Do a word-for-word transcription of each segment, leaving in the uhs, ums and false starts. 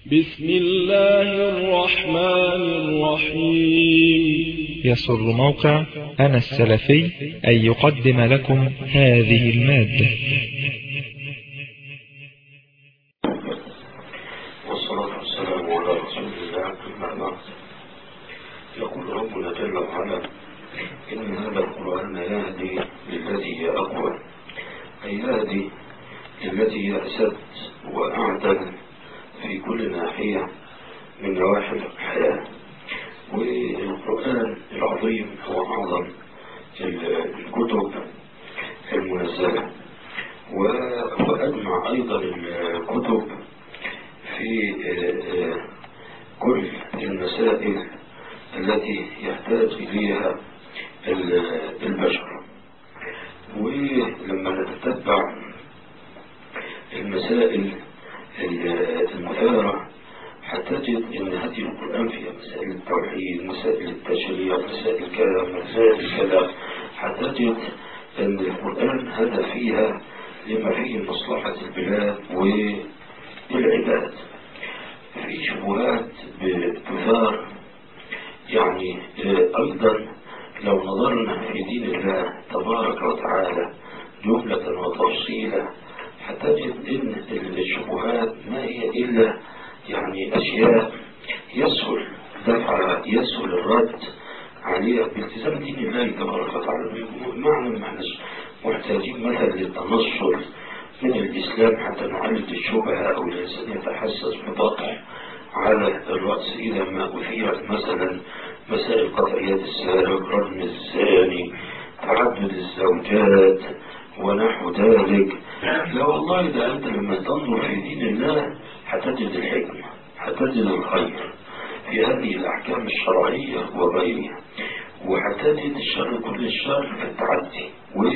بسم الله الرحمن الرحيم. يسر موقع أنا السلفي أن يقدم لكم هذه المادة. والصلاة والسلام على رسول الله أما بعد. يقول ربنا جل وعلا: إن هذا القرآن يهدي للتي هي أقوى، أي يهدي للتي هي أسد وأعدل في كل ناحية من نواحي الحياة. والقرآن العظيم هو أعظم الكتب المنزلة، وأجمع أيضا الكتب في كل المسائل التي يحتاج إليها البشر. ولما نتتبع المسائل المثارة هتجد ان هذه القرآن فيها مسائل التوحيد، مسائل التشريع، مسائل كذا مسائل كذا. هتجد ان القرآن هذا فيها لما فيه مصلحة البلاد والعباد. في شبهات بتثار، يعني ايضا لو نظرنا في دين الله تبارك وتعالى جملة وتفصيلا هتجد ان الشبهات ما هي الا يعني اشياء يسهل دفع يسهل الرد عليها بالتزام دين الله تبارك وتعالى. معنى ما احناش محتاجين مثلا للتنصل من الاسلام حتى نعالج الشبهه او الانسان يتحسس ببطء على الراس اذا ما اثيرت مثلا مسائل قطعيات السارق، رجم الزاني، تعدد الزوجات ونحو ذلك. لا والله ده انت لما تنظر في دين الله هتجد الحكمة، هتجد الخير في هذه الأحكام الشرعية وغيرها، وهتجد الشر كل الشر في التعدي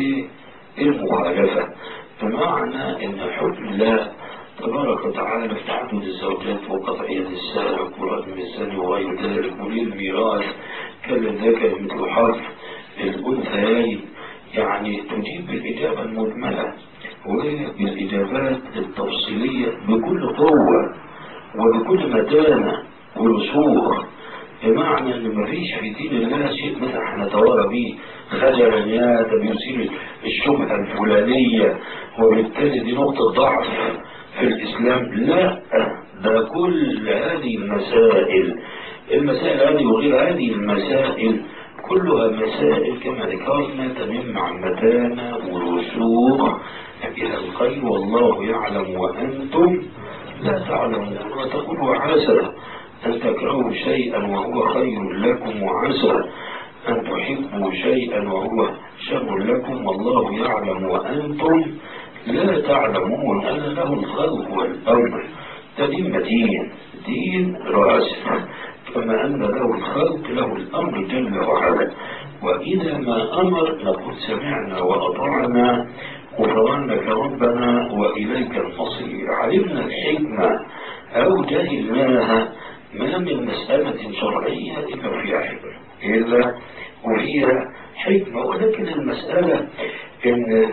والمخالفة. بمعنى ان حكم الله تبارك وتعالى في تعدد الزوجات وقطعية السارق ورجم الزاني وغير ذلك وللميراث كان ذاك مثل حرف الأنثيين، يعني تجيب بالإجابة المجملة وبالإجابات التفصيلية بكل قوة وبكل متانة ورسوخ. بمعنى ان مفيش في دين الله شيء مثلا هنتوارى به خجلا يا ده بيثير الشبهة الفلانية وبالتالي دي نقطة ضعف في الإسلام. لا، ده كل هذه المسائل المسائل هذه وغير هذه المسائل كلها مسائل كما ذكرنا تنم عن متانة ورسوخ فيها الخير، والله يعلم وأنتم لا تعلمون. وتقولوا عسى أن تكرهوا شيئا وهو خير لكم، وعسى أن تحبوا شيئا وهو شر لكم، والله يعلم وأنتم لا تعلمون. أنا له الخلق والأمر. ده دين متين، دين راسخ، كما أن له الخلق له الأمر جل وعلا. وإذا ما أمر نقول سمعنا وأطعنا غفرانك ربنا وإليك المصير. علمنا الحكمة أو جهلناها، ما من مسألة شرعية إلا فيها حكمة إلا وفيها حكمة. ولكن المسألة إن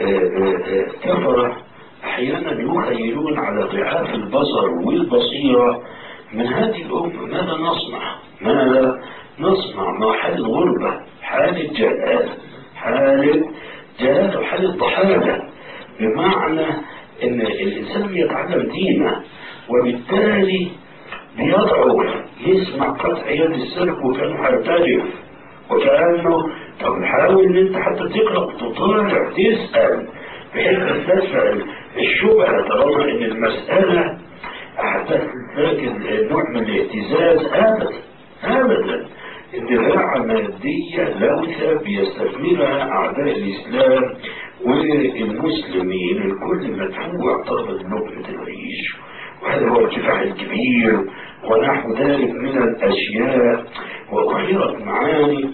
كفر أحيانا يخيلون على ضعاف البصر والبصيرة من هذه الأمة. ماذا نصنع؟ ماذا نصنع مع حال الغربة، حال الجهال، حال جهال وحال الضحالة؟ بمعنى ان الانسان يتعلم دينه وبالتالي بيضعف، يسمع قطع يد السلك وكانه هيرتجف، وكانه طب حاول ان انت حتى تقرا تطالع تسال بحيث تسال الشبهه طالما ان المساله احدث لكن نوع من الاهتزاز. ابدا ابدا اندفاع مادية لوثة بيستثمرها أعداء الإسلام والمسلمين. الكل مدفوع طلب لقمة العيش، وهذا هو الكفاح الكبير ونحو ذلك من الأشياء. وأحيرت معاني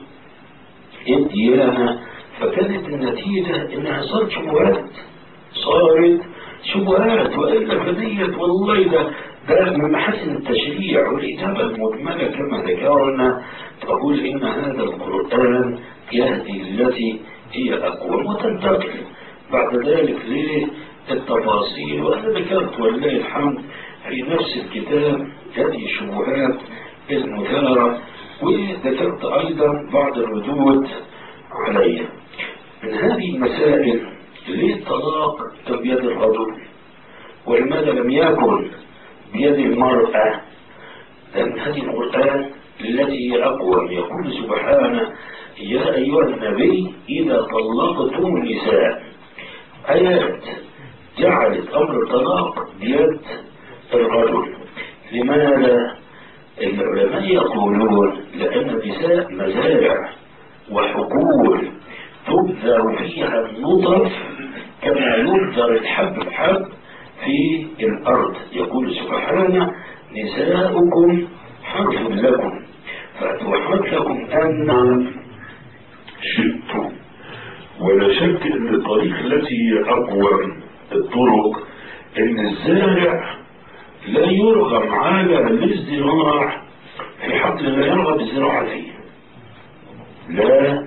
الديانة، فكانت النتيجة إنها صارت شبهات، صارت شبهات. وإلا فديت والله ده ده من محاسن التشريع. والإجابة المجملة كما ذكرنا تقول إن هذا القرآن يهدي التي هي أقوم، وتنتقل بعد ذلك للتفاصيل. وأنا ذكرت ولله الحمد في نفس الكتاب هذه الشبهات المثارة، وذكرت أيضا بعض الردود عليها. من هذه المسائل ليه الطلاق كان بيد الرجل ولماذا لم يكن بيد المرأة؟ لأن هذه القرآن التي هي أقوى يقول سبحانه يا أيها النبي إذا طلقتم النساء، آيات جعلت أمر الطلاق بيد الرجل. لماذا؟ العلماء يقولون لأن النساء مزارع وحقول تبذر فيها النطف كما يبذر الحب الحب في الأرض. يقول سبحانه نساؤكم حرث لكم فأتوا حرثكم أن شئتم. ولا شك أن الطريق التي أقوى الطرق أن الزارع لا يرغم على الازدراع في حقل لا يرغب الزراعة فيه، لا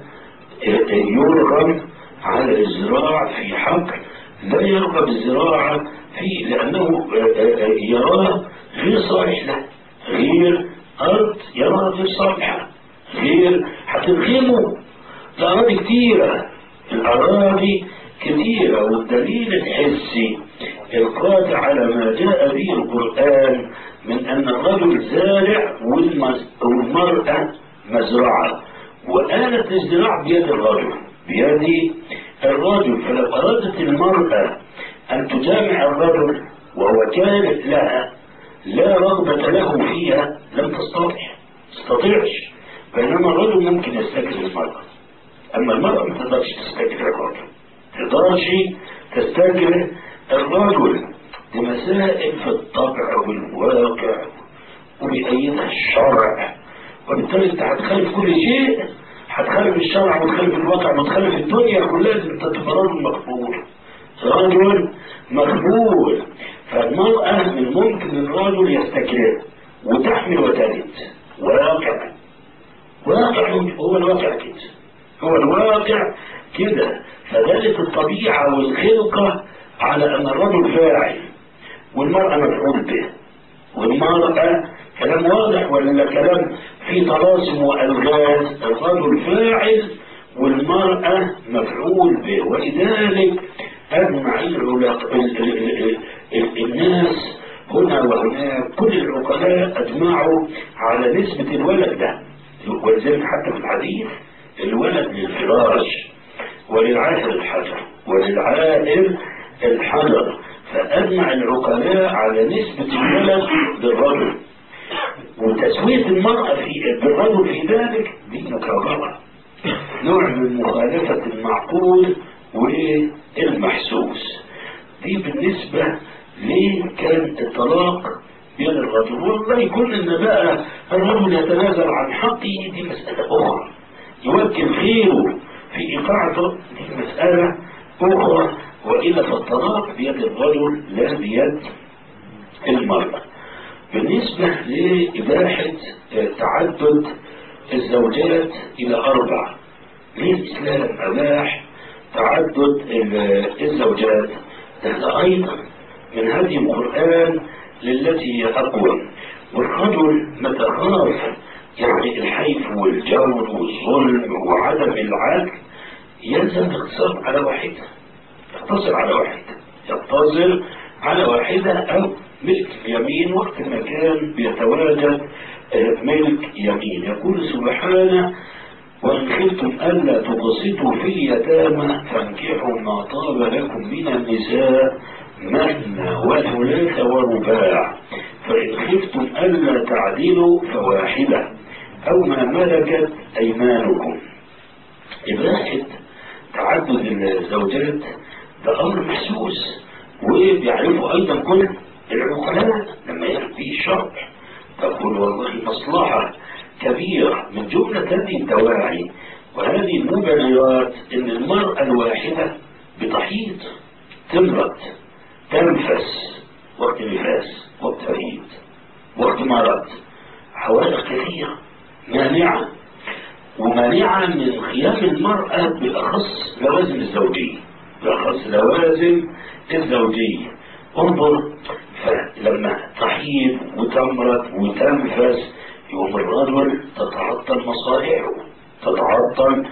يرغم على الزراعة في حقل لا يرغب الزراعة فيه، لأنه يراه غير صالح له، غير أرض يراها غير صالحة، غير هتلغمه. الأراضي كتيرة، الأراضي كثيرة، والدليل الحسي القاطع على ما جاء به القرآن من أن الرجل زارع والمرأة مزرعة، وآلة الزراعة بيد الرجل بيد الرجل. فلو أرادت المرأة أن تجامع الرجل وهو كاره لها لا رغبة له فيها لم تستطع تستطيعش. بينما الرجل ممكن يستكره المرأة، أما المرأة ما تقدرش تستكره الرجل، ما تقدرش تستكره الرجل. دي مسائل في الطبع والواقع وبأيدها الشرع، وبالتالي انت هتخالف كل شيء، هتخالف الشرع وتخالف الواقع وتخالف الدنيا كلها. انت تبقى رجل مقبول، رجل مقبول. فالمرأة من ممكن الرجل يستكره وتحمل وتلد، واقع واقع هو الواقع كده، هو الواقع كده. فذلك الطبيعة والخلقة على أن الرجل فاعل والمرأة مفعول به. والمرأة كلام واضح ولا كلام في طلاسم وألغاز؟ الرجل فاعل والمرأة مفعول به. ولذلك أجمع الناس هنا وهناك كل العقلاء أجمعوا على نسبة الولد ده. ولذلك حتى في الحديث الولد للفراش وللعاهر الحجر وللعاهر الحجر. فأجمع العقلاء على نسبة الولد للرجل، وتسوية المرأة في بالرجل في ذلك دي مكررة، نوع من مخالفة المعقول والمحسوس. دي بالنسبة ليه كان الطلاق بين الرجل. والله يكون ان بقى الرجل يتنازل عن حقه دي مسألة أخرى، يوكل خيره في إيقاعته دي مسألة أخرى، وإلا فالطلاق بيد الرجل لا بيد المرأة. بالنسبة لإباحة تعدد الزوجات إلى أربع، ليه الإسلام أباح تعدد الزوجات؟ هذا أيضا من هذه القرآن للتي هي أقوى. والرجل متى خاف يعني الحيف والجور والظلم وعدم العدل يلزم الاقتصار على واحدة، يقتصر على واحدة، يقتصر على واحدة أو ملك يمين وقت ما كان بيتواجد ملك يمين. يقول سبحانه وإن خفتم ألا تقسطوا في اليتامى فانكحوا ما طاب لكم من النساء مثنى وثلاث ورباع فإن خفتم ألا تعدلوا فواحدة أو ما ملكت أيمانكم. إباحة تعدد الزوجات ده أمر محسوس، وبيعرفوا أيضا كل العقلاء لما يأتي الشرع تقول والله مصلحة كبيرة من جملة هذه الدواعي وهذه المبررات إن المرأة الواحدة بتحيض، تمرض، تنفس وقت نفاس، وقت عيد، وقت مرض، حوادث كثيرة مانعة، ومانعة من خيام المرأة بالأخص لوازم الزوجية، بالأخص لوازم الزوجية. انظر لما تحيد وتمرض وتنفس يوم الرجل تتعطل مصالحه، تتعطل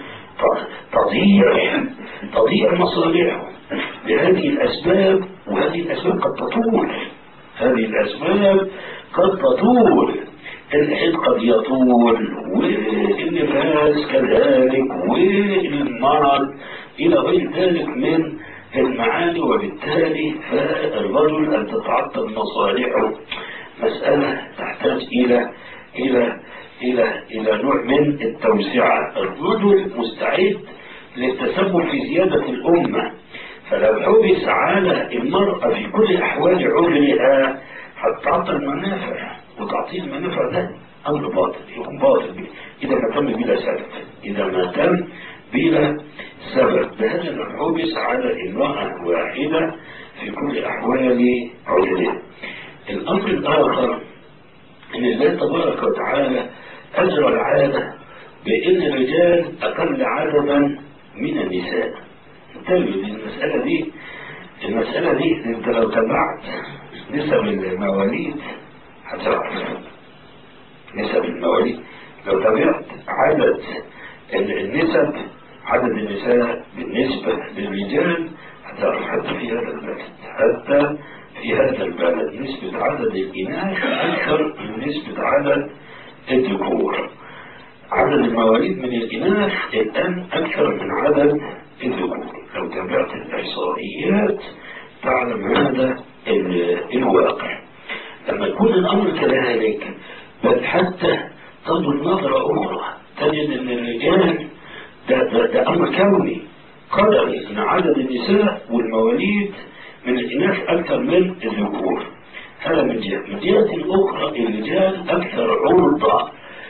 تضيع تضيع مصالحه لهذه الأسباب. وهذه الأسباب قد تطول، هذه الأسباب قد تطول، الحيض قد يطول، والنفاس كذلك، والمرض إلى غير ذلك من المعاني. وبالتالي فالرجل أن تتعطل مصالحه مسألة تحتاج إلى إلى إلى إلى نوع من التوسعة. الرجل مستعد للتسبب في زيادة الأمة، فلو حبس على المرأة في كل أحوال عمرها هتعطل المنافع، وتعطيل المنافع ده أمر باطل، يكون باطل إذا ما تم بلا سبب، إذا ما تم بلا سبب. بهذا الحبس على امرأة واحدة في كل أحوال عمرها. الأمر الآخر أن الله تبارك وتعالى أجرى العادة بأن الرجال أقل عددا من النساء. انتبهوا للمسألة دي، المسألة دي أنت لو تبعت نسب المواليد هتعرف نسب المواليد. لو تبعت عدد النسب، عدد النساء بالنسبة للرجال هتعرف حتى في هذا البلد، حتى في هذا البلد نسبة عدد الإناث أكثر من نسبة عدد الذكور. عدد المواليد من الإناث الآن أكثر من عدد الذكور. لو تابعت الإحصائيات تعلم هذا الواقع. لما يكون الأمر كذلك بل حتى تنظر نظرة أخرى تجد أن الرجال ده, ده, ده أمر كوني قدري، أن عدد النساء والمواليد من الإناث أكثر من الذكور. هذا من جهة. من جهة الأخرى الرجال أكثر عرضة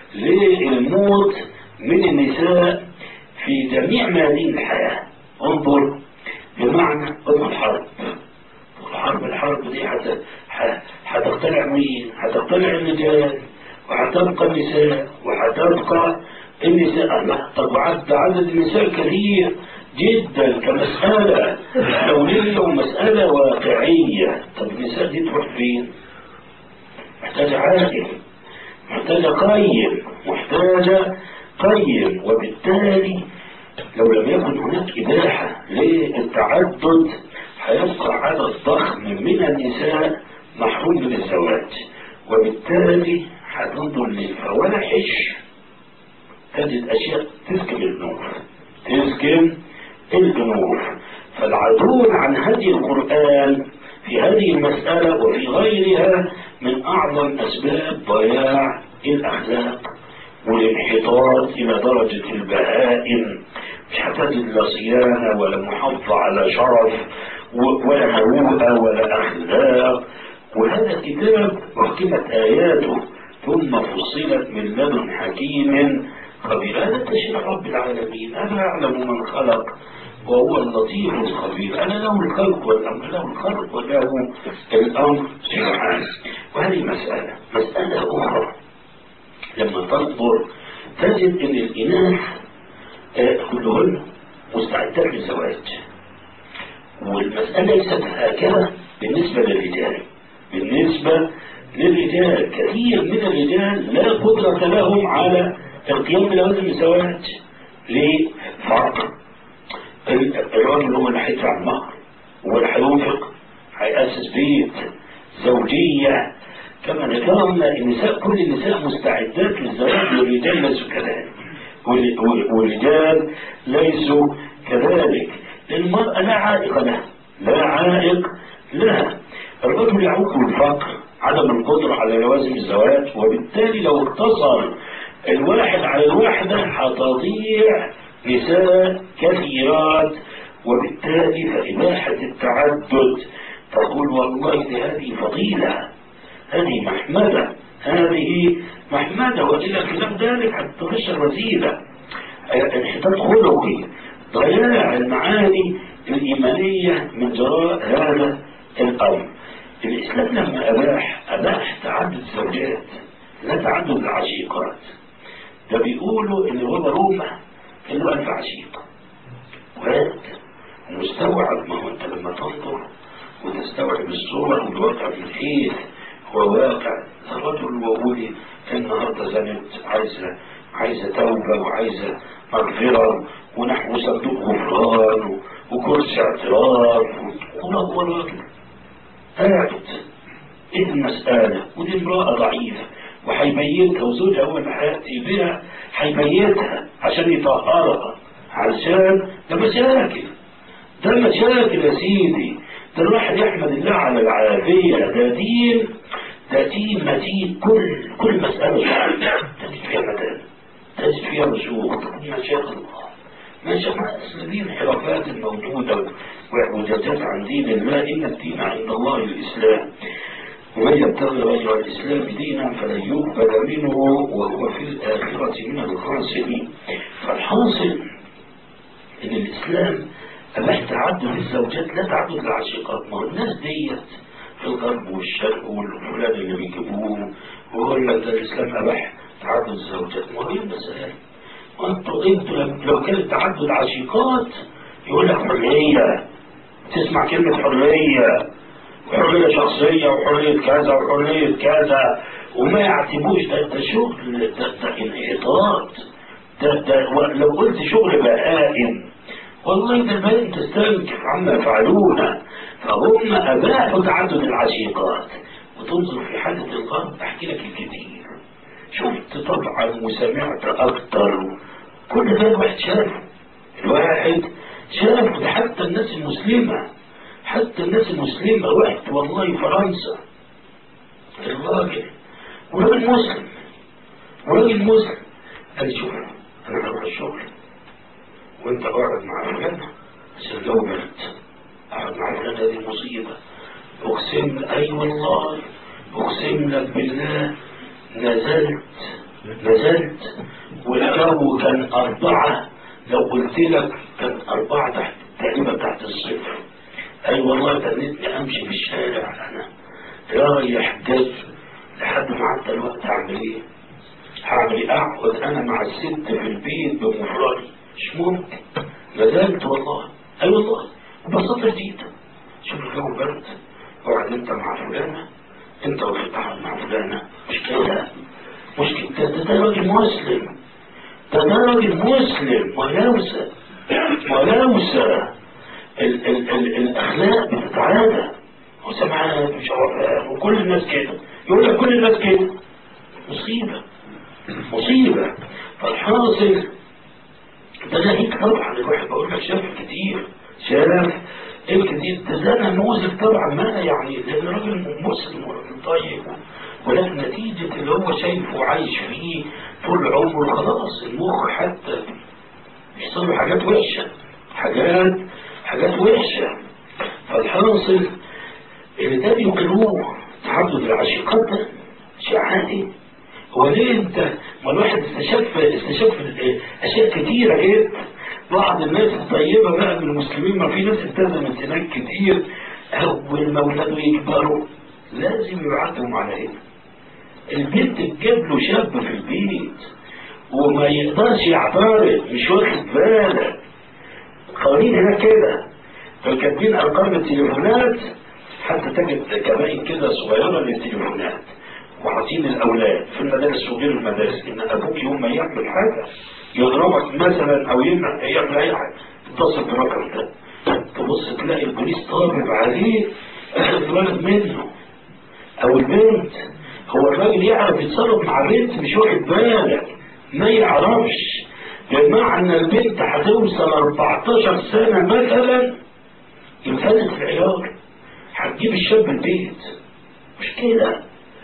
للموت من النساء في جميع ميادين الحياة. انظر بمعنى انظر الحرب الحرب الحرب دي هتقتلع مين؟ هتقتلع الرجال وهتبقى النساء وهتبقى النساء. لا طب عدد النساء كثير جدا كمسألة دولية ومسألة واقعية. طب النساء دي تروح فين؟ محتاجة عاقل، محتاجة قيم، محتاجة قيم. وبالتالي لو لم يكن هناك إباحة للتعدد هيبقى عدد ضخم من النساء محروم من الزواج، وبالتالي هتنظر للفواحش تجد أشياء تسكن النور تسكن النور. فالعدول عن هدي القرآن في هذه المسألة وفي غيرها من أعظم أسباب ضياع الأخلاق والانحطاط إلى درجة البهائم. مش هتجد لا صيانة ولا محافظة على شرف ولا مروءة ولا أخلاق. وهذا الكتاب أحكمت آياته ثم فصلت من لدن حكيم خبير. هذا تشريع رب العالمين، أنا أعلم من خلق وهو اللطيف الخبير. أنا له الخلق والأمر، له الخلق وله الأمر سبحانه. وهذه مسألة مسألة أخرى لما تنظر تجد أن الإناث كلهن مستعدات للزواج، والمسألة ليست هكذا بالنسبة للرجال. بالنسبة للرجال كثير من الرجال لا قدرة لهم على القيام بلوازم الزواج. ليه؟ فرق. الرجل هو اللي هيدفع المهر، هو اللي هينفق، هيأسس بيت، زوجية. كما ذكرنا النساء كل النساء مستعدات للزواج، والرجال ليسوا كذلك، والرجال ليسوا كذلك. المرأة لا عائق لها، لا عائق لها. الرجل يعوق الفقر، عدم القدرة على لوازم الزواج، وبالتالي لو اقتصر الواحد على الواحدة هتضيع نساء كثيرات. وبالتالي فإباحة التعدد تقول والله هذه فضيلة، هذه محمدة، هذه محمدة، وإلى خلاف ذلك حتى تغش الرذيلة، انحطاط خلقي، ضياع المعاني الإيمانية من جراء هذا الأمر. الإسلام لما أباح أباح تعدد الزوجات لا تعدد العشيقات. ده بيقولوا إن هو روما إنه ألف عشيقة وهذا مستوعب. ما هو أنت لما تنظر وتستوعب الصور والواقع من حيث هو واقع. الرجل وقولي النهارده زنت عايزه عايزه توبه وعايزه مغفره ونحو صندوق غفران وكرسي اعتراف وهو الراجل قاعد. ايه المساله؟ ودي امراه ضعيفه وهيبيتها وزوجها هو اللي هياتي بها هيبيتها عشان يطهرها، عشان ده مشاكل ده مشاكل يا سيدي. ده الواحد يحمد الله على العافيه. ده دين ده دين متين. كل كل مساله تجد فيها مدان، تجد فيها رسوخ، مشاكل الله ماشي مع دي الانحرافات الموجوده واعوجاجات عن دين الله. ان الدين عند الله الاسلام ومن يبتغي غير الاسلام دينا فلن يقبل منه وهو في الاخره من الخاسرين. فالحاصل ان الاسلام اباح تعدد الزوجات لا تعدد العشيقات. ما هو الناس ديت في الغرب والشرق والفلان اللي بيجيبوه ويقول لك ده الاسلام اباح تعدد الزوجات. ما هي المسألة وانتوا انتوا لو كانت تعدد عشيقات يقول لك حرية، تسمع كلمة حرية وحرية شخصية وحرية كذا وحرية كذا وما يعتبوش ده ده شغل، ده ده انحطاط. ده ده لو قلت شغل بهائم والله ده الباقي تستنكف عما يفعلون. فهم اباحوا تعدد العشيقات. وتنظر في حالة الغرب احكي لك الكثير، شفت طبعا وسمعت اكتر. كل ده الواحد شاف الواحد شاف ده حتى الناس المسلمة حتى الناس المسلمة. رحت والله فرنسا الراجل وراجل مسلم وراجل مسلم قال لي شوف انا هروح الشغل وانت قاعد مع فلانة عشان لو برد اقعد مع فلانة. هذه المصيبة اقسم اي أيوة والله اقسم لك بالله نزلت نزلت والجو كان أربعة. لو قلت لك كان أربعة تحت تقريبا تحت الصفر. أي أيوة والله تنيتني أمشي في الشارع أنا رايح جاي لحد ما عدى الوقت. أعمل إيه؟ هعمل إيه؟ أقعد أنا مع الست في البيت بمفردي مش ممكن. نزلت والله أي أيوة والله ببساطة جديدة. شوف الجو برد اقعد أنت مع فلانة أنت وفتحت مع فلانة مش كده مش كده. ده ده راجل مسلم ده ده راجل مسلم ولوسة ولوسة ال ال ال الأخلاق بتتعادى وسمعات وشوفات وكل الناس كده. يقول لك كل الناس كده مصيبة مصيبة. فالحاصل ده ناهيك طبعا. الواحد بقول لك شاف كتير شاف الكتير. ده ده نموذج طبعا ما يعني لأن راجل مسلم وراجل طيب ولكن نتيجة اللي هو شايفه وعايش فيه طول عمره خلاص المخ حتى بيحصل له حاجات وحشة حاجات حاجات وحشة. فالحاصل اللي ده بيقولوه تعدد العشيقات ده شيء عادي. هو ليه انت ما الواحد استشف استشف اشياء كتيرة جدا. بعض الناس الطيبة بقى من المسلمين ما في ناس التزمت هناك كتير اول ما ولادوا يكبروا لازم يبعتهم على هنا. البنت تجيب له شاب في البيت وما يقدرش يعترض مش واخد بالك. قوانين هنا كده فكاتبين ارقام التليفونات حتى تجد كمان كده صغيرة للتليفونات وعاطين الاولاد في المدارس وغير المدارس ان ابوك يوم ما يعمل حاجة يضربك مثلا او يعمل اي حاجة اتصل بالرقم ده. تبص تلاقي البوليس طالب عليه اخذ ولد منه او البنت. هو الراجل يعرف يتصرف مع البنت مش واخد بالك ما يعرفش. بمعنى البنت هتوصل أربعتاشر سنة مثلا ينفذت العيار هتجيب الشاب البيت. مشكلة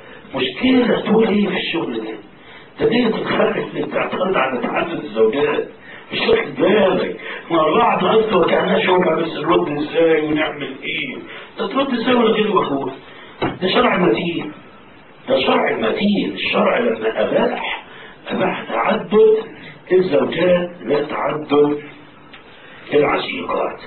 مشكلة تقول ايه في الشغل ده؟ ده دي تتخلف اللي بتعترض على تعدد الزوجات مش واخد بالك. مع بعض انت وكأنها شغلة بس نرد ازاي ونعمل ايه؟ ده ترد ازاي ولا غير مخوف. ده شرع متين ده شرع متين. الشرع لما اباح اباح تعدد الزوجات لا تعدد العشيقات.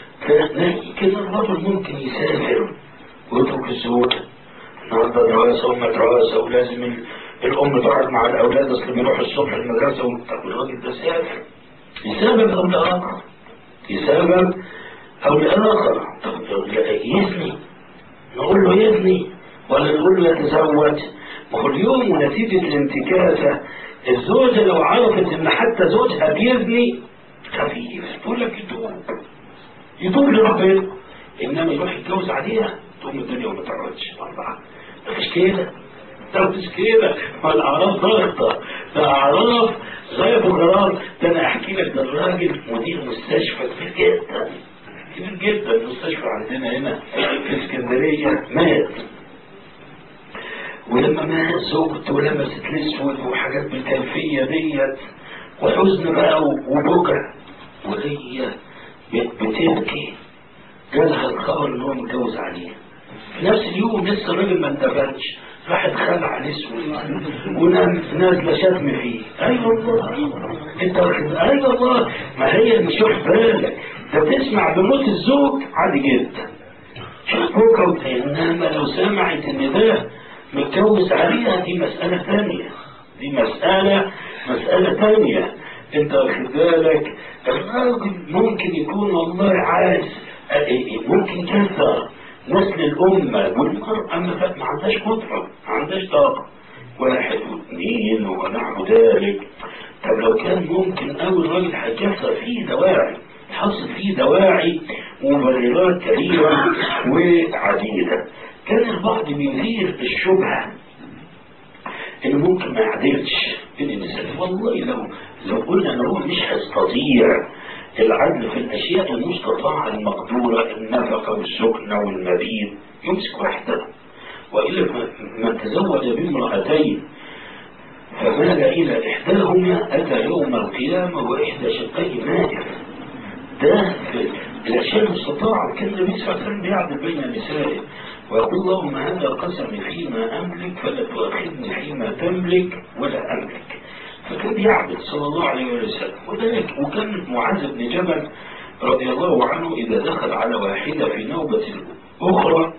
كده الرجل ممكن يسافر ويترك الزوجة النهارده دراسة ومدرسة ولازم الأم تقعد مع الأولاد أصل بيروح الصبح المدرسة. طب الراجل ده سافر لسبب أو لآخر لسبب أو لآخر. طب يزني، نقول له يزني ولا نقول له يتزوج؟ ما هو اليوم ونتيجة الانتكاسة الزوجة لو عرفت ان حتى زوجها بيزني خفيف تقول لك يتوب يتوب لربنا، انما يروح يتجوز عليها تقوم الدنيا وما تعرضش طبعا. مفيش كده، مفيش كده، ما الاعراف ضغطة، ده اعراف غاية وغرار. ده انا احكي لك، ده الراجل مدير مستشفى كبير جدا كبير جدا، المستشفى عندنا هنا في اسكندرية مات، ولما مات زوجته ولمست الاسود وحاجات بالكيفية ديت وحزن بقى وبكى، وهي بتبكي جالها الخبر ان هو متجوز عليها في نفس اليوم، لسه الراجل ما اندفنش، راحت خلع الاسود ونام نازله شتم فيه. ايوه والله انت ايوه والله، ما هي مش واخد بالك، ده تسمع بموت الزوج عادي جدا شوفوك، انما لو سمعت ان ده متجوز عليها دي مسألة ثانية، دي مسألة مسألة ثانية. انت واخد بالك؟ الراجل ممكن يكون والله عايز، ممكن كثر نسل الأمة، والمرأة ما عندهاش قدرة، ما عندهاش طاقة، واحد واثنين ونحو ذلك. طب لو كان ممكن أول راجل هيكثر فيه دواعي، يحصل فيه دواعي ومبررات كثيرة وعديدة، كان البعض بيثير الشبهة انه ممكن ما يعدلش بين النساء. والله لو لو قلنا انه هو مش هيستطيع العدل في الاشياء المستطاعة المقدورة، النفقة والسكنة والمبيت، يمسك واحدة، والا من تزوج بامرأتين فمال الى احداهما اتى يوم القيامة واحدى شقيه نائر. ده في الاشياء المستطاعة. كان النبي صلى الله عليه وسلم بيعدل بين النساء ويقول اللهم هذا قسمي فيما أملك فلا تؤاخذني فيما تملك ولا أملك. فكان يعبد صلى الله عليه وسلم. وذلك وكان معاذ بن جبل رضي الله عنه إذا دخل على واحدة في نوبة أخرى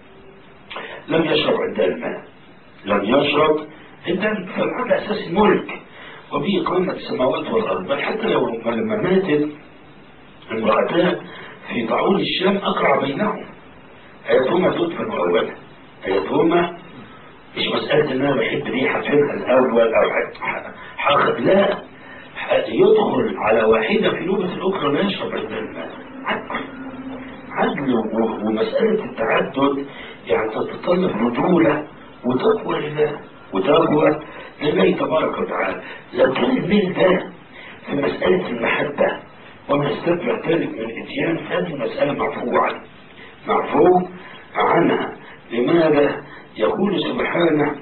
لم يشرب عندها الماء، لم يشرب عندها، فعلى أساس الملك وبه قامت السماوات والأرض. بل حتى لو لما ماتت امرأتان في طاعون الشام أقرع بينهم، أيتهما تدفن أولا، أيتهما مش مسألة إن أنا بحب دي هدفنها الأول أو حاخد، لا، يدخل على واحدة في نوبة الأخرى لا يشرب عندها الماء. عدل عدل ومسألة التعدد يعني تتطلب رجولة وتقوى لله وتقوى لله تبارك وتعالى. لو كان الميل ده في مسألة المحبة وما استتبع ذلك من الإتيان فهذه مسألة مرفوعة معفو عنها. لماذا؟ يقول سبحانه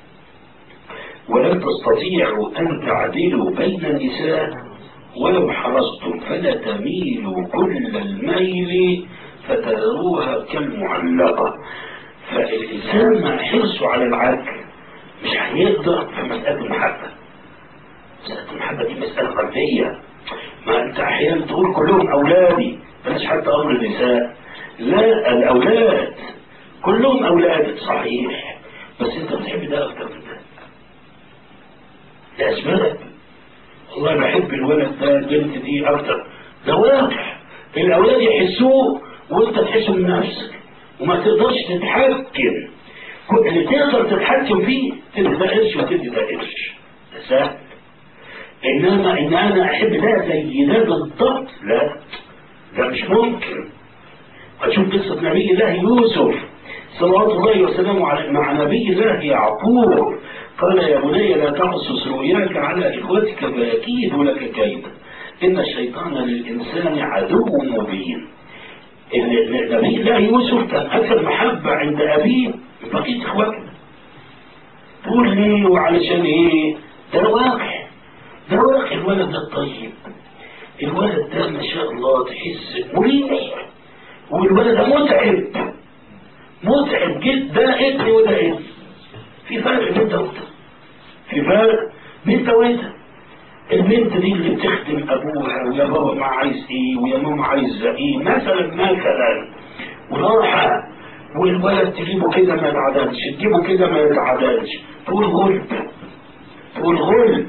ولا تستطيعوا أن تعدلوا بين النساء ولو حرصتم فلا تميلوا كل الميل فتذروها كالمعلقة. فالإنسان مع حرصه على العدل مش هيقدر في مسألة المحبة. مسألة المحبة دي مسألة قلبية. ما أنت أحيانا تقول كلهم أولادي، بلاش حتى أمر النساء، لا، الأولاد كلهم أولادك صحيح، بس أنت بتحب ده أكتر من ده لأسباب. والله بحب الولد ده البنت دي أكتر، ده واقع الأولاد يحسوه وأنت تحسه من نفسك وما تقدرش تتحكم. كل اللي تقدر تتحكم فيه تدي ده قرش وتدي ده قرش، ده سهل. إنما إن أنا أحب ده زي ده بالضبط، لا، ده مش ممكن. أشوف قصة نبي الله يوسف صلوات الله وسلامه عليه مع نبي الله يعقوب، قال يا بني لا تقصص رؤياك على إخوتك فيكيدوا لك كيدا إن الشيطان للإنسان عدو مبين. نبي الله يوسف كان أكثر محبة عند أبيه من بقية إخوته. تقول ليه وعلشان إيه؟ ده واقع، ده واقع. الولد ده الطيب، الولد ده ما شاء الله تحس مريح، والولد ده متعب متعب جدا. ده ابني وده ابني، في فرق بين ده وده، في فرق بين ده وده. البنت دي اللي بتخدم ابوها ويا بابا ما عايز ايه ويا ماما عايزه ايه مثلا مثلا وراحه، والولد تجيبه كده ما يتعدلش، تجيبه كده ما يتعدلش، تقول غلب، تقول غلب.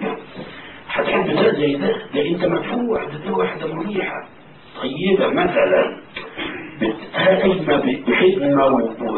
هتحب ده زي ده؟ ده انت مدفوع، ده ده واحده مريحه طيبه مثلا. قايمة بخدمة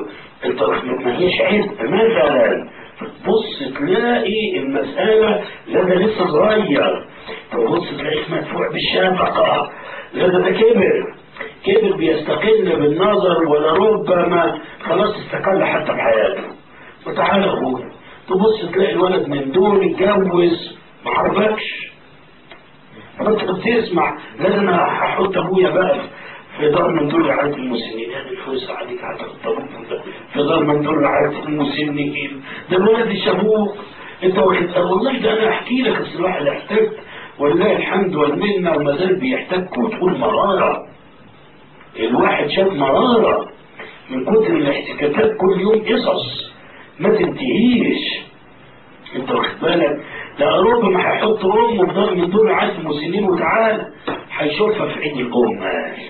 ما هيش عبء مثلا، تبص تلاقي المسألة لا ده لسه صغير، تبص تلاقيك مدفوع بالشفقة، لا ده ده كبر كبر بيستقل بالنظر ولا ربما خلاص استقل حتى بحياته. وتعالى أخويا تبص تلاقي الولد من دول اتجوز ما حربكش، فانت بتسمع لا انا هحط ابويا بقى في دار من دول رعاية المسنين، يعني الفلوس عليك هتخطبوك في دار من دول رعاية المسنين، ده الولد شابوك انت واخد. والله ده انا احكي لك الصلاح اللي احتاج ولله الحمد والمنه وما زال بيحتاج وتقول مراره. الواحد شاف مراره من كتر الاحتكاكات كل يوم قصص ما تنتهيش، انت واخد بالك. لا ربما هيحط امه في دار من دول رعاية المسنين وتعالى هيشوفها في عيد الام،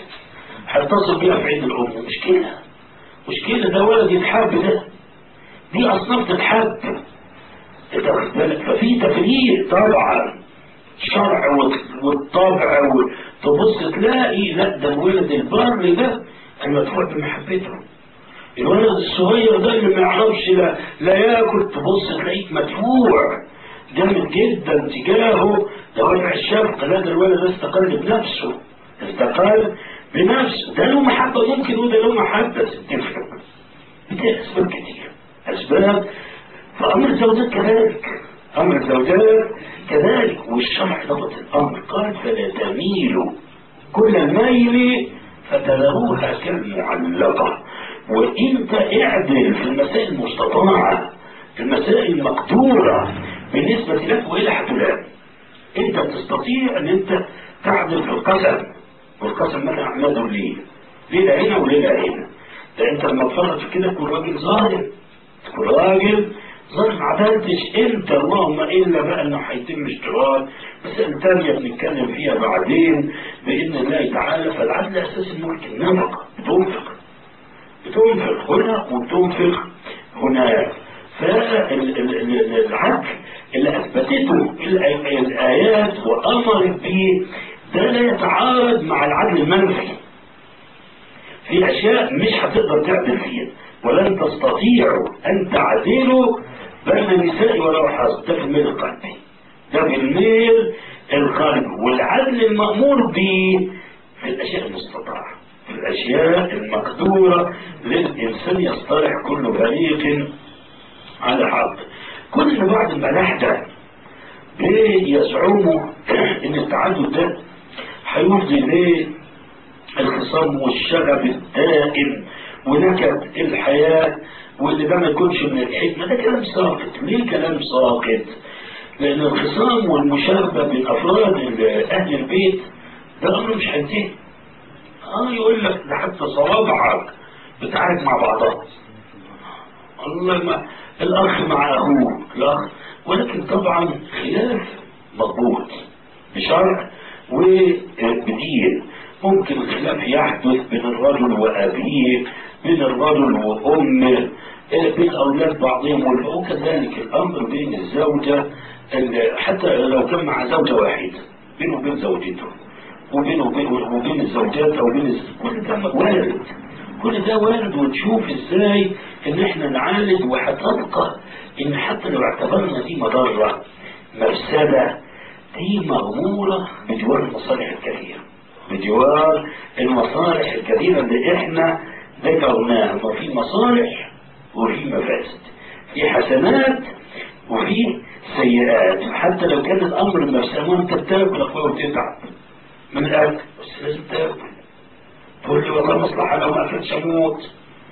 هيتصل بيها في عيد الام، مشكله مشكله ده ولد يتحب، ده دي اصناف تتحب، انت واخد بالك. ففي تفريق طبعا الشرع والطبع، تبص تلاقي لا ده الولد البر ده المدفوع بمحبته، الولد الصغير ده اللي ما يعرفش لا, لا ياكل، تبص تلاقيك مدفوع جامد جدا تجاهه، ده وجع الشفقة، لا ده الولد ده استقل بنفسه، استقل بنفسه، ده له محبة ممكن وده له محبة تفرق. بدي أسباب كتير، أسباب. فأمر الزوجات كذلك، أمر الزوجات كذلك، والشرع ضبط الأمر قال فلا تميلوا كل الميل فتذروها كالمعلقة. وإنت اعدل في المسائل المستطاعة، في المسائل المقدورة بالنسبة لك وإلى حتلان. أنت بتستطيع أن أنت تعدل في القسم، والقسم مثلا عماده ليه ليلة هنا وليلة هنا، ده أنت لما تفرط في كده تكون راجل ظالم، تكون راجل ظالم. عدلتش أنت اللهم إلا بقى أنه هيتم اشتراك، مسألة تانية بنتكلم فيها بعدين بإذن الله تعالى. فالعدل أساس الملك النفقة، بتنفق بتنفق هنا وبتنفق هناك. فالعدل اللي أثبتته الآيات وأمرت به ده لا يتعارض مع العدل المنفي. في أشياء مش هتقدر تعدل فيها، ولن تستطيعوا أن تعدلوا بين النساء ولو حصل، ده في الميل القلبي، ده في الميل القلبي. والعدل المأمور به في الأشياء المستطاعة، في الأشياء المقدورة للإنسان يصطلح كل فريق على حق. كل بعض الملاحدة بيزعموا ان التعدد ده هيفضي للخصام والشغب الدائم ونكد الحياة، واللي ده ما يكونش من الحكمة. ده كلام ساقط. ليه كلام ساقط؟ لأن الخصام والمشاغبة بين أفراد أهل البيت ده أمر مش هينتهي. اه يقول لك ده حتى صوابعك بتعارك مع بعضها، الله ما الأخ مع أخوه الأخ، ولكن طبعا خلاف مضبوط بشرع وبدين. ممكن الخلاف يحدث بين الرجل وأبيه، بين الرجل وأمه، بين أولاد بعضهم، وكذلك الأمر بين الزوجة، حتى لو كان مع زوجة واحدة بينه وبين زوجته، وبينه وبين الزوجات، أو بين كل ده وارد، كل ده وارد. وتشوف ازاي ان احنا نعالج، وهتبقى ان حتى لو اعتبرنا دي مضرة مفسدة، دي مغمورة بجوار المصالح الكثيرة، بجوار المصالح الكثيرة اللي احنا ذكرناها. وفي مصالح وفي مفاسد، في حسنات وفي سيئات. حتى لو كان الامر مفسد، وانت بتاكل اخويا وتتعب من الاكل، بس لازم تاكل. تقول لي والله مصلحة لو ما أكلتش أموت.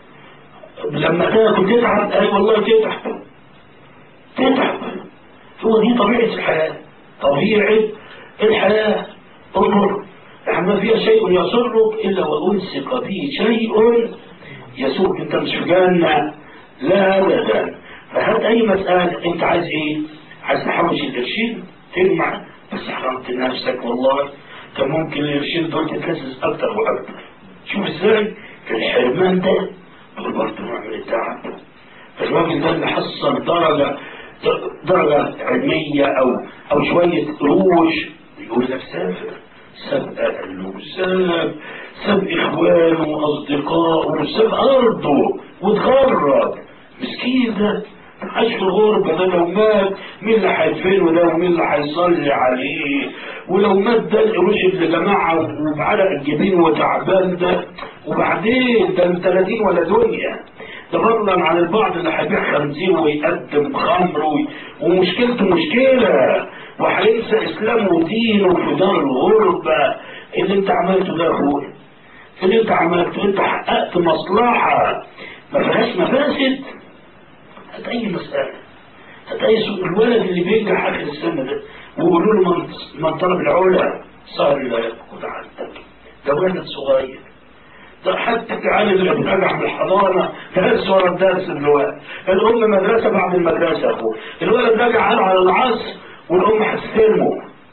لما تاكل تتعب، أي والله تتعب تتعب. هو دي طبيعة الحياة، طبيعة الحياة. انظر، ما فيها شيء يسرك إلا وألصق به شيء يسوق. أنت مش في جنة، لا أبدا. فهات أي مسألة، أنت عايز إيه؟ عايز تحوش القرشين تجمع، بس حرمت نفسك والله. كان ممكن القرشين دول تتلسس أكتر وأكتر. شوف ازاي الحرمان ده دول برضه نوع من التعب. الراجل ده اللي حصل درجة درجة علمية أو أو شوية قروش، يقول لك سافر، ساب أهله، ساب ساب اخوانه واصدقائه وساب ارضه واتغرب. مسكين ده عاش في الغربة. ده لو مات مين اللي هيدفنه ده ومين اللي هيصلي عليه؟ ولو مات ده القروش اللي جماعة وبعرق الجبين وتعبان ده. وبعدين ده من ثلاثين ولا دنيا. ده فضلا عن البعض اللي هيبيع خنزير ويقدم خمر ومشكلته مشكلة وهينسى اسلامه ودينه في دار الغربة. اللي انت عملته ده يا اخويا، اللي انت عملته انت حققت مصلحة ما فيهاش مفاسد. هات اي مسألة، هات اي سوء. الولد اللي بينجح اخر السنة ده ويقولوا له من, من طلب العلا صار لا يأخذ عنك، ده ولد صغير. ده حتى تعالى اللي بنرجع من الحضانة درس ورا الدرس دلوقتي. الأم مدرسة بعد المدرسة أخوه. الولد راجع على العصر والأم هتستلمه.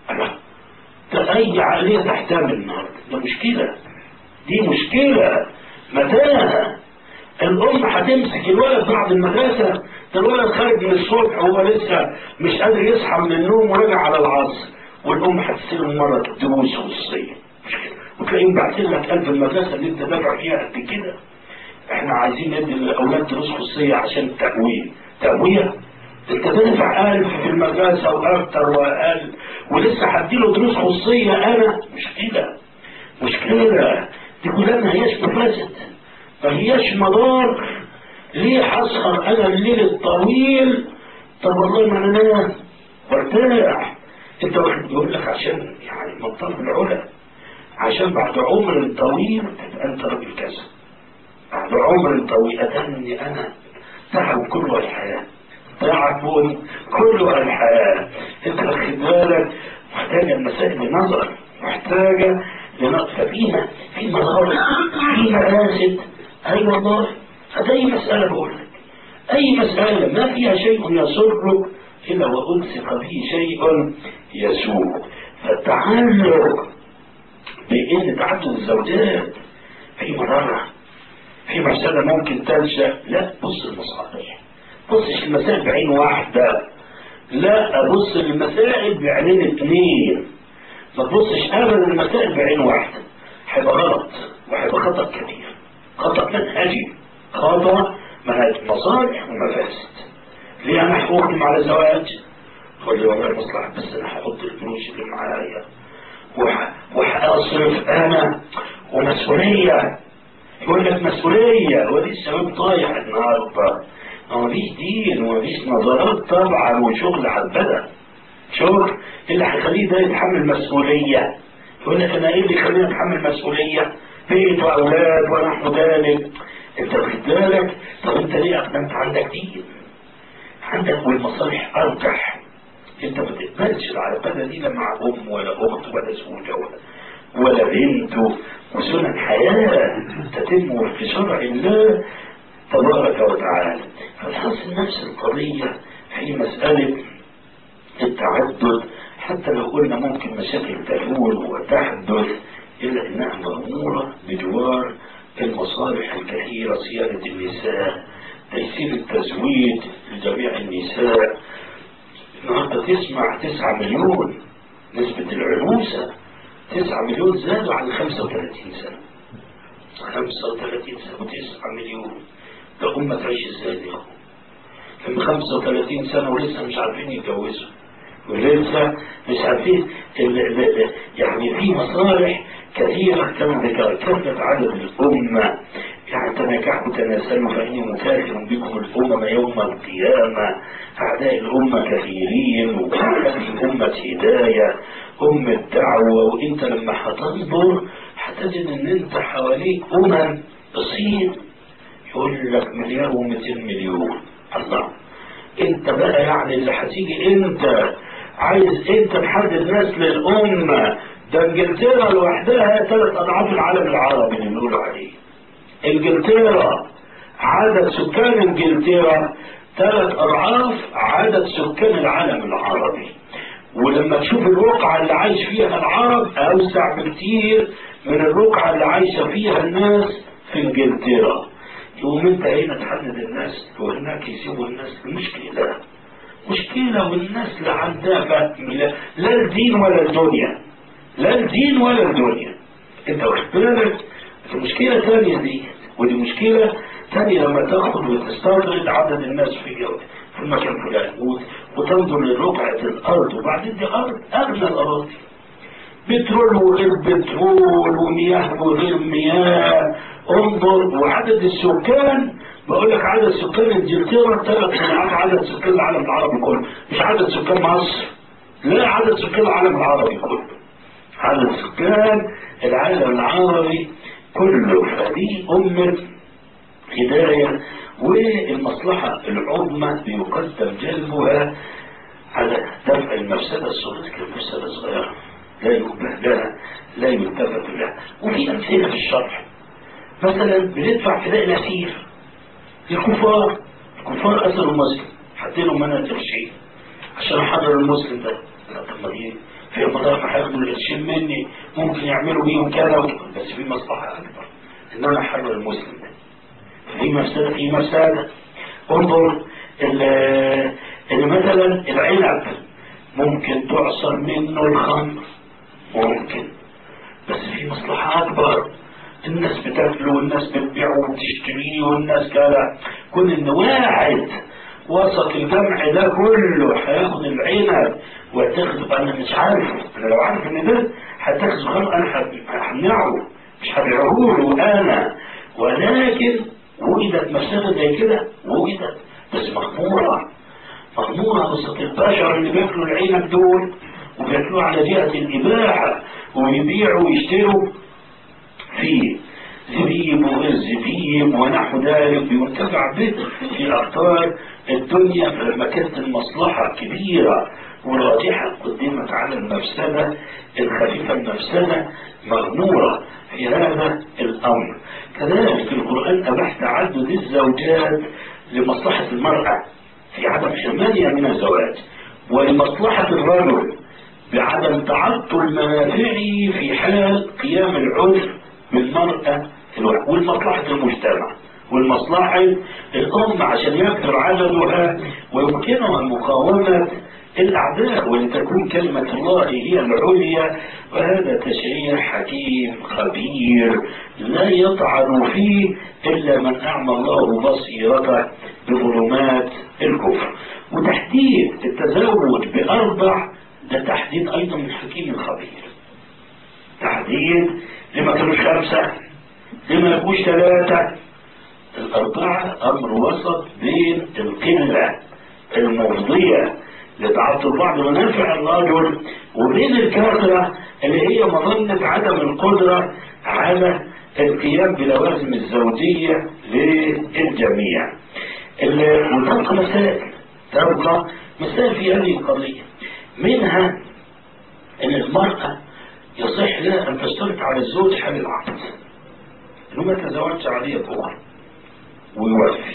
ده أي عقلية تحتمل النهارده. ده مشكلة، دي مشكلة متاهة. الأم هتمسك الولد بعد المدرسة. ده الولد خارج من الصبح وهو لسه مش قادر يصحى من النوم وراجع على العصر، والأم هتستلم مرة دروس خصوصية. وتلاقيهم باعتين لك قلب المدرسة اللي انت دافع فيها قد كده. احنا عايزين ندي للأولاد دروس خصوصية عشان التقوية. تقوية؟ انت دافع ألف في المدرسة وأكتر وأقل ولسه هديله دروس خصوصية. أنا مشكلة مشكلة. دي كلها ما هياش مفاسد، ما هياش مضار. ليه هسهر أنا الليل الطويل؟ طب والله ما أنا نام وارتاح. انت واحد بيقول لك عشان يعني من طلب العلا، عشان بعد عمر طويل تبقى انت راجل كذا. بعد عمر طويل اتمني انا تعب كله الحياه، تعب كله الحياه. انت واخد بالك؟ محتاجه المسائل النظر، محتاجه لنقطه فيها في مظاهر في مفاسد. اي والله هذه اي مساله بقول لك، اي مساله ما فيها شيء يسرك الا والصق به شيء يسوء. فالتعلق بإن تعدد الزوجات في مرارة، في مسألة ممكن تنشأ. لا، بص المصالح، بصش المسائل بعين واحدة، لا أبص المسائل بعينين اثنين. ما تبصش أبدا المسائل بعين واحدة، هيبقى غلط وهيبقى خطأ كبير، خطأ منهجي، خطأ منهج مصالح ومفاسد. ليه أنا هحكم على زواج؟ تقول لي والله مصلحة، بس أنا هحط الفلوس اللي معايا وهأصرف أنا ومسؤولية. يقول لك مسؤولية، ودي الشباب طايح النهارده. ما فيش دين وما فيش نظرات طبعا، وشغل على البدن، شغل اللي هيخليه ده يتحمل مسؤولية. يقول لك أنا إيه اللي يخليني أتحمل مسؤولية؟ بيت وأولاد ونحو ذلك. أنت واخد بالك؟ طب أنت ليه أنت عندك دين؟ عندك والمصالح أرجح. انت ما تقبلش العلاقه دي لا مع ام ولا اخت ولا زوجه ولا ولا بنت. وسنن حياه تتم في شرع الله تبارك وتعالى. فتحصل نفس القضيه في مساله التعدد. حتى لو قلنا ممكن مشاكل تزول وتحدث الا انها مغموره بجوار المصالح الكثيره، صيانه النساء، تيسير التزويد لجميع النساء. النهارده تسمع تسعة مليون نسبة العنوسة، تسعة مليون زادوا عن خمسة وثلاثين سنة، خمسة وثلاثين سنة وتسعة مليون. ده أمة تعيش ازاي دي؟ هم خمسة وثلاثين سنة ولسه مش عارفين يتجوزوا، ولسه مش عارفين يعني. في مصالح كثيرة كما ذكر. كثرة عدد الأمة يعني تناكحوا تناسلوا فإني مكافر بكم الأمم يوم القيامة. أعداء الأمة كثيرين، وهذه أمة هداية، أمة دعوة. وإنت لما هتنظر هتجد إن أنت حواليك أمم. الصين يقول لك مليار ومئتين مليون. الله، أنت بقى يعني اللي هتيجي أنت عايز أنت تحدد نسل الأمة. ده انجلترا لوحدها ثلاث أضعاف العالم العربي اللي بيقولوا عليه. انجلترا عدد سكان انجلترا ثلاث اضعاف عدد سكان العالم العربي. ولما تشوف الرقعة اللي عايش فيها العرب اوسع بكتير من الرقعة اللي عايشة فيها الناس في انجلترا. يقوم انت هنا تحدد الناس وهناك يسيبوا الناس. مشكلة مشكلة. والناس لا عندها فهم، لا الدين ولا الدنيا، لا الدين ولا الدنيا. انت واخد بالك؟ المشكلة ثانية دي، ودي مشكلة ثانية لما تأخذ وتستورد عدد الناس في في المكان الفلاني وتنظر لرقعة الأرض، وبعدين دي أرض أغنى الأراضي، بترول وغير بترول ومياه وغير مياه. انظر وعدد السكان، بقول لك عدد سكان انجلترا ثلاث سنوات عدد سكان العالم العربي كله، مش عدد سكان مصر، لا عدد سكان العالم العربي كله، عدد سكان العالم العربي كله. فدي أمة هداية، والمصلحة العظمى بيقدم جلبها على دفع المفسدة الصغيرة كالمفسدة الصغيرة، لا ينبه لها لا يلتفت لها. وفي أمثلة في الشرح، مثلا بندفع فداء الأسير الكفار، الكفار أسروا المسلم حاطين لهم منع القرشين عشان أحرر المسلم ده. لا طب ما دي في مضافة هياخدوا القرشين مني ممكن يعملوا بيهم كذا، بس في مصلحة أكبر إن أنا أحرر المسلم ده. في مفسدة في مفسدة. انظر اللي مثلا العنب ممكن تعصر منه الخمر، ممكن، بس في مصلحة أكبر، الناس بتاكله والناس بتبيعه وتشتريه والناس كذا. كون إن واحد وسط الجمع ده كله هياخد العنب ويتاخده، أنا مش عارفه، أنا لو عارف إن ده هتاخده خمر أنا همنعه مش هبيعه له أنا، ولكن وجدت مفسدة زي كده، وجدت بس مغمورة مغمورة وسط البشر اللي بياكلوا العنب دول وبياكلوا على جهة الإباحة ويبيعوا ويشتروا فيه زبيب وغير زبيب ونحو ذلك، بينتفع به في أقطار الدنيا. فلما كانت المصلحة كبيرة وراجحة قدمت على المفسدة الخفيفة، المفسدة مغمورة في هذا الأمر. كذلك القرآن أباح تعدد الزوجات لمصلحة المرأة في عدم حرمانها من الزواج، ولمصلحة الرجل بعدم تعطل منافعه في حال قيام العذر بالمرأة، والمصلحة المجتمع والمصلحة الأم عشان يكثر عددها ويمكنها مقاومة الأعداء ولتكون كلمة الله هي العليا. وهذا تشريع حكيم خبير لا يطعن فيه إلا من أعمى الله بصيرته بظلمات الكفر. وتحديد التزوج بأربع ده تحديد أيضا من حكيم خبير، تحديد لما كانوش خمسة لما يكونش ثلاثة، الأربعة أمر وسط بين القلة المفضية لتعطل بعض منافع الرجل وبين الكثرة اللي هي مظنة عدم القدرة على القيام بلوازم الزوجية للجميع. وتبقى مسائل تبقى مسائل في هذه القضية، منها أن المرأة يصح لها أن تشترط على الزوج حال العقد إنه ما تزوجش عليه طبعا ويوفي،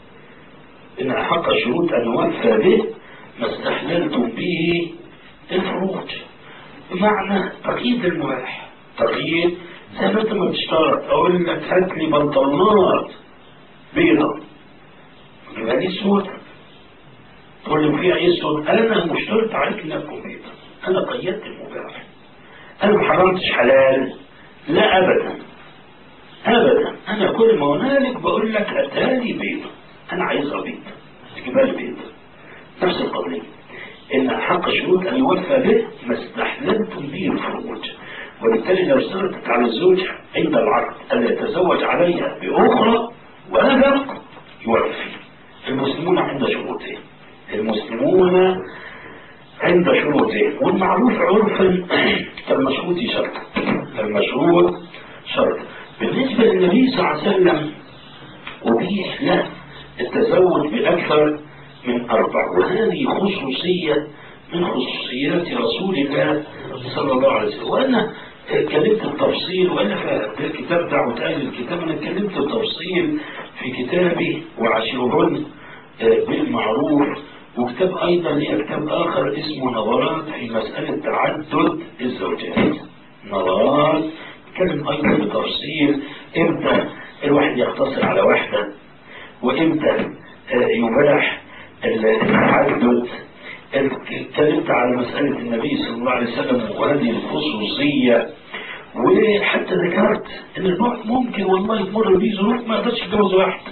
إن حق شروط أن يوفى به ما استحللتم به الفروج، بمعنى تقييد المباح. تقييد زي ما انت ما بتشترط اقول لك هات لي بنطلونات بيضة يبقى دي سودة، تقول لي فيها ايه سودة؟ انا مشترط عليك انها تكون بيضة، انا قيدت المباح، انا ما حرمتش حلال، لا ابدا ابدا، انا كل ما هنالك بقول لك هاتالي بيضة، انا عايزها بيضة تجيبها لي بيضة. نفس القضية إن حق شروط أن يوفى به ما استحللتم به الفروج، وبالتالي لو اشترطت على الزوج عند العقد أن يتزوج عليها بأخرى وأبق يوفي. المسلمون عند شروطهم، المسلمون عند شروطهم، والمعروف عرفا كالمشروط شرط، كالمشروط شرط. بالنسبة للنبي صلى الله عليه وسلم أبيح له التزوج بأكثر من أربع، وهذه خصوصية من خصوصيات رسول الله صلى الله عليه وسلم. وأنا اتكلمت التفصيل، وأنا في الكتاب دعوة أهل الكتاب أنا اتكلمت التفصيل في كتابي وعشرهن بالمعروف، وكتاب أيضا لي كتاب آخر اسمه نظرات في مسألة تعدد الزوجات. نظرات اتكلم أيضا بتفصيل إمتى الواحد يقتصر على واحدة وإمتى يباح التعدد. اتكلمت على مسألة النبي صلى الله عليه وسلم وهذه الخصوصية، وحتى ذكرت ان الواحد ممكن والله يمر بيه ظروف ما يقدرش يتجوز واحد.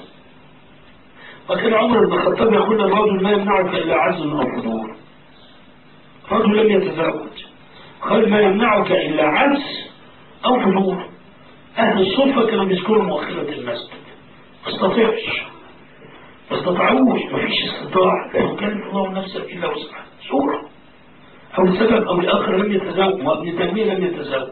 وكان عمر بن الخطاب يقول الرجل ما يمنعك الا عجز او فضول. رجل لم يتزوج قال ما يمنعك الا عجز او فضول. اهل الصفه كانوا بيذكروا مؤخره المسجد ما استطيعش ما استطاعوش ما فيش استطاعه لا يكلف الله نفسا الا وسعها صوره او لسبب او لاخر لم يتزوج وابن تيميه لم يتزوج.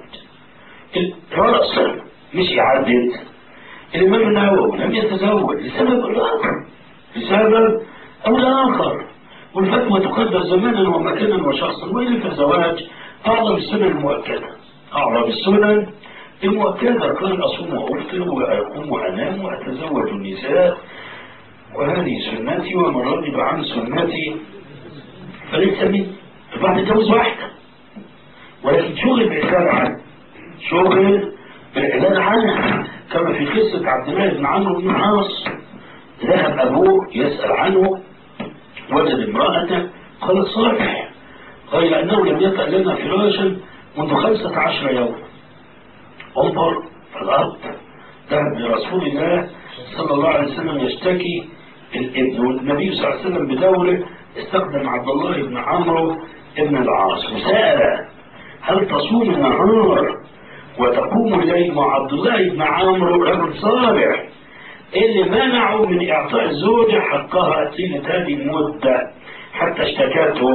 رأسا مش يعدد. الإمام النووي لم يتزوج لسبب أو لآخر لسبب أو لآخر. والفتوى تقدر زمانا ومكانا وشخصا. وإلا في الزواج أعظم السنن المؤكدة أعظم السنن المؤكدة قال أصوم وأفطر وأقوم وأنام وأتزوج النساء وهذه سنتي ومن رغب عن سنتي فليس مني. البعض يتجوز واحدة ولكن شغل بإخبار عنه شغل بالإعلان عنها كما في قصة عبد الله بن عمرو بن العاص. ذهب أبوه يسأل عنه وجد امرأة قالت صالح غير أنه لم يطأ لنا فراشا منذ خمسة عشر يوم. انظر في الأرض. ذهب لرسول الله صلى الله عليه وسلم يشتكي الابن والنبي صلى الله عليه وسلم بدوره استخدم عبد الله بن عمرو بن العاص وسأل هل تصوم النهار وتقوم الليل مع عبد الله بن عمرو رجل صالح اللي منعوا من إعطاء الزوجة حقها طيلة هذه المدة حتى اشتكته.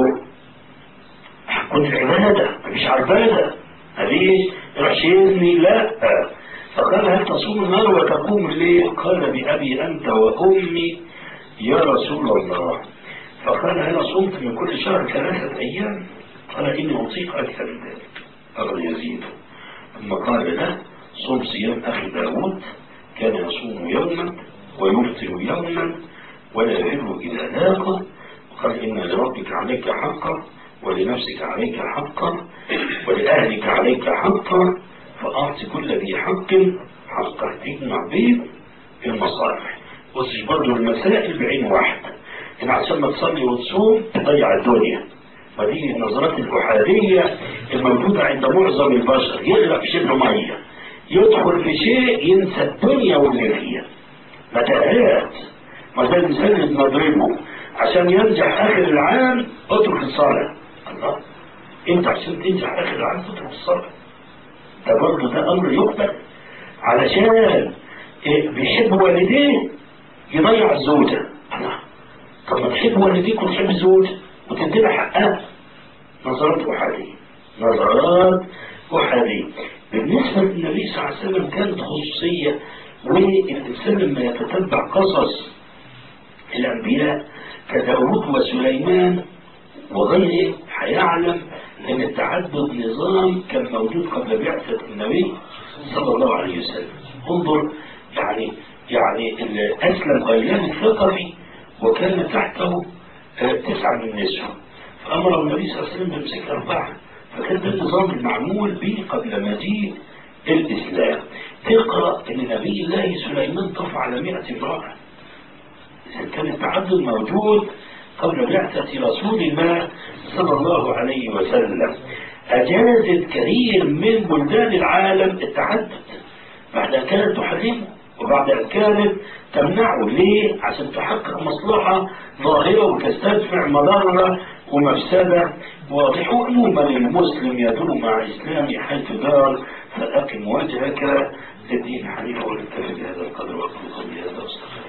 كنت العبادة مش عبادة هذه رشيدني لا. فقال هل تصوم النهار وتقوم الليل؟ قال بأبي أنت وأمي يا رسول الله. فقال هل صمت من كل شهر ثلاثة أيام؟ قال إني أطيق أكثر من ذلك. قال يزيد. ثم قال له صم صيام أخي داود كان يصوم يوما ويفطر يوما ولا يفر إذا لاقى. وقال إن لربك عليك حقا ولنفسك عليك حقا ولأهلك عليك حقا فأعطي كل ذي حق حقه. تجمع بين المصالح. بصش برضه المسائل بعين واحدة. إن عشان ما تصلي وتصوم تضيع الدنيا. ودي النظرات الأحادية الموجودة عند معظم البشر. يغرق في شبه مية يدخل في شيء ينسى الدنيا واللي فيها متاهات. ما ده الإنسان اللي بنضربه عشان ينجح آخر العام اترك الصلاة. الله انت عشان تنجح آخر العام تترك الصلاة؟ ده برضه ده أمر يقبل. علشان بيحب والديه يضيع الزوجة. الله طب ما تحب والديك وتحب الزوجة وتدينا حقها. نظرات أحادية نظرات أحادية. بالنسبة للنبي صلى الله عليه وسلم كانت خصوصية. والإنسان لما يتتبع قصص الأنبياء كداود وسليمان وغيره هيعلم أن التعدد نظام كان موجود قبل بعثة النبي صلى الله عليه وسلم. انظر يعني يعني أسلم غيلان الثقفي وكان تحته تسعة من النسوة فأمر النبي صلى الله عليه وسلم بمسك أربعة. فكان ده النظام المعمول به قبل مجيء الإسلام. تقرأ أن نبي الله سليمان طفى على مئة امرأة. إذا كان التعدد موجود قبل بعثة رسول الله صلى الله عليه وسلم. أجازت كثير من بلدان العالم التعدد بعد أن كانت تحرمه وبعد أن كانت تمنعه. ليه؟ عشان تحقق مصلحة ظاهرة وتستدفع مضرة ومفسدة واضحة. عموما المسلم يدور مع إسلامه حيث دار فأقم وجهك للدين حنيفا. ونكتفي بهذا القدر وأقول قولي هذا واستغفر